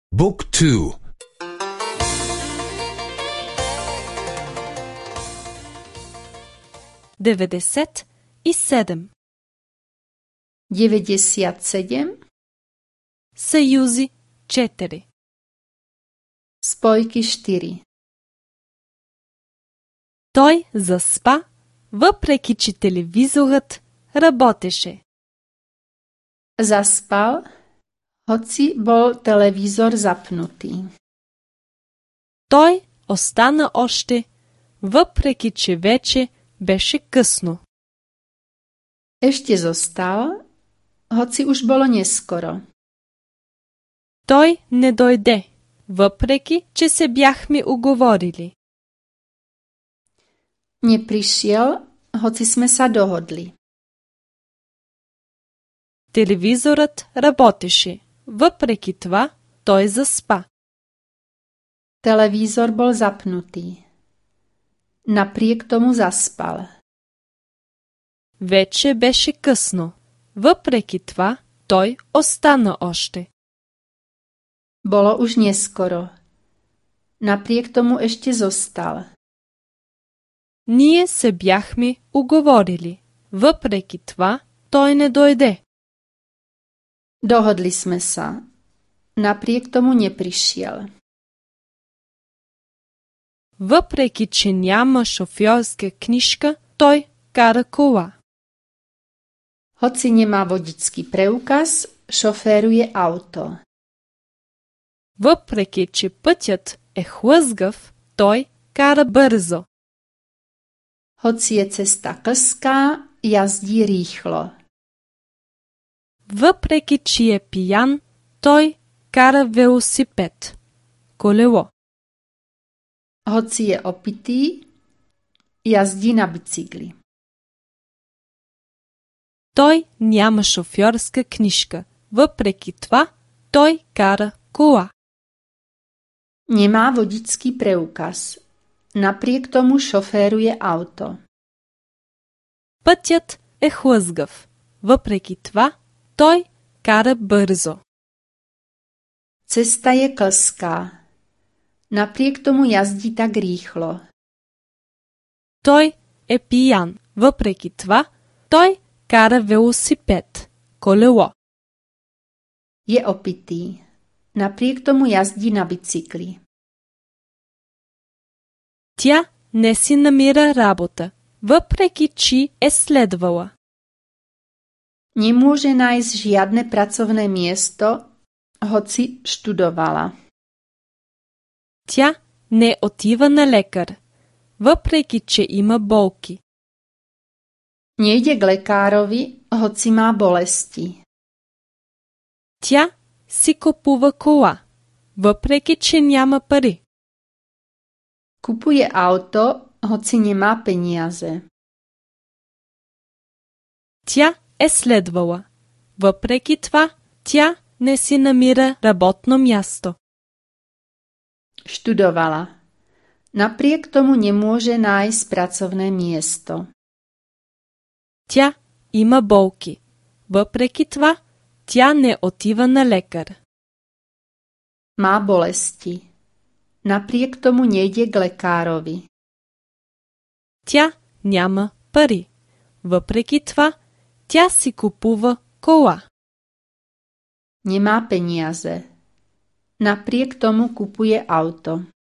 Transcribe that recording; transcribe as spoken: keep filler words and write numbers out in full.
Book two. деветдесет и седем. деветдесят семь. Съюзи четири. Spojky čtyři. Той заспа, въпреки че телевизорът работеше. Zaspal, hoci bol televízor zapnutý. Той остана още, въпреки че вече беше късно. Ešte zostal, hoci už bolo neskoro. Той не дойде, въпреки че се бяхме уговорили. Neprišiel, hoci sme sa dohodli. Телевизорът работеше, въпреки това той заспа. Televízor bol zapnutý. Napriek tomu zaspal. Вече беше късно, въпреки това той остана още. Bolo už neskoro. Napriek tomu ešte zostal. Ние се бяхме уговорили, въпреки това той не дойде. Dohodli sme sa. Napriek tomu neprišiel. Въпреки че няма шофьорска книжка, той кара кола. Hoci nemá vodický preukaz, šoféruje auto. Въпреки че пътят е хлъзгав, той кара бързо. Hoci je cesta klzká, jazdí rýchlo. Въпреки че е пиян, той кара велосипед, колело. Hoci je opitý, jazdí na bicykli. Той няма шофьорска книжка, въпреки това той кара кола. Nemá vodický preukaz. Napriek tomu šoféruje auto. Пътят е хлъзгав, въпреки това той кара бързо. Cesta je klzká. Napriek tomu jazdí tak rýchlo. Той е пиян, въпреки това той кара велосипед, колело. Je opitý. Napriek tomu jazdí na bicykli. Тя не си намира работа, въпреки че е следвала. Nemôže nájsť žiadne pracovné miesto, hoci študovala. Тя не отива на лекар, въпреки че има болки. Nejde k lekárovi, hoci má bolesti. Тя си купува кола, въпреки че няма пари. Kupuje auto, hoci nemá peniaze. Тя е следвала, въпреки това тя не си намира работно място. Študovala. Napriek tomu nemôže nájsť pracovné miesto. Тя има болки, въпреки това тя не отива на лекар. Má bolesti. Napriek tomu nejde k lekárovi. Тя няма пари, въпреки това тя си купува кола. Nemá peniaze. Napriek tomu kupuje auto.